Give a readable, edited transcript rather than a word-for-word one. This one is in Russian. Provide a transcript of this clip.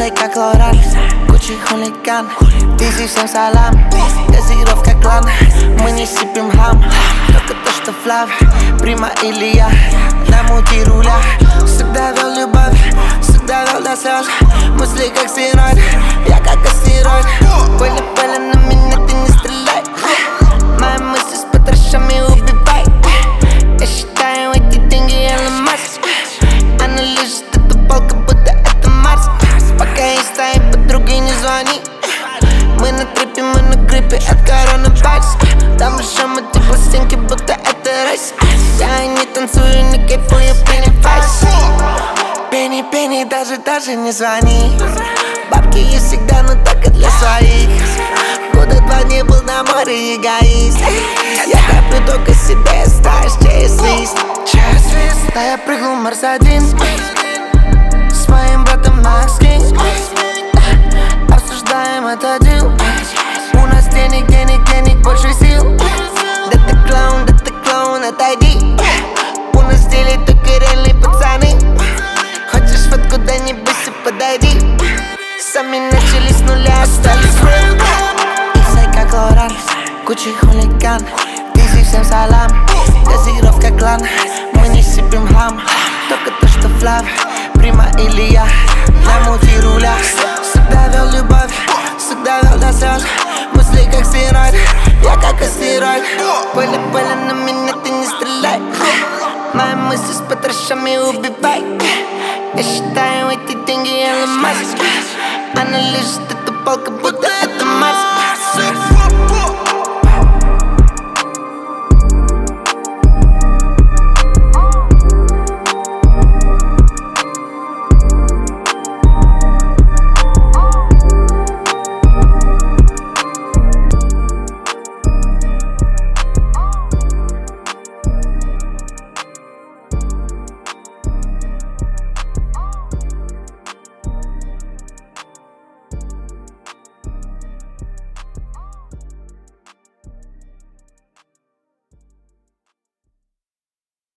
Исай как Лоран, Гуччи хулиган, Дизи всем салам, газировка клан. Мы не сыпем хам, только то, что флав. Прима или я, на мути руля. Всегда вел любовь, всегда вел до слез. Мысли как стероид, я как астероид. Пыли на меня, ты не стреляй. Мои мысли с потрошами убивай. Я считаю эти деньги Элон Маск. Она лежит, эту полка, будто это Марс. Пока есть твои подруги, не звони. Мы на трипе, мы на гриппе от коронавируса. Там еще мы те пластинки, будто это рейс. Я не танцую, не кайфую, Pennywise. Пенни, даже не звони. Бабки есть всегда, но только для своих. Года два не был на море, эгоист. Я коплю только себе, ставишь через лист. Да я прыгнул Марс-1 с моим братом Макс Кинг. Обсуждаем это дел. У нас денег, больше сил. Да ты клоун, отойди. У нас в деле только реальные пацаны. Хочешь фотку, да не бойся, подойди. Сами начали с нуля, остались real. Исай как Лоран, Гуччи хулиган, Дизи всем салам, газировка клан. Мы не сыпем хам, только то, что флав. Прима или я, на мути руля. Всегда вел любовь, всегда вел до слез. Мысли как стероид, я как астероид. Пыли на меня, ты не стреляй. Мои мысли с потрошами убивай. Я считаю эти деньги Элон Маск. Она лежит, эта полка, будто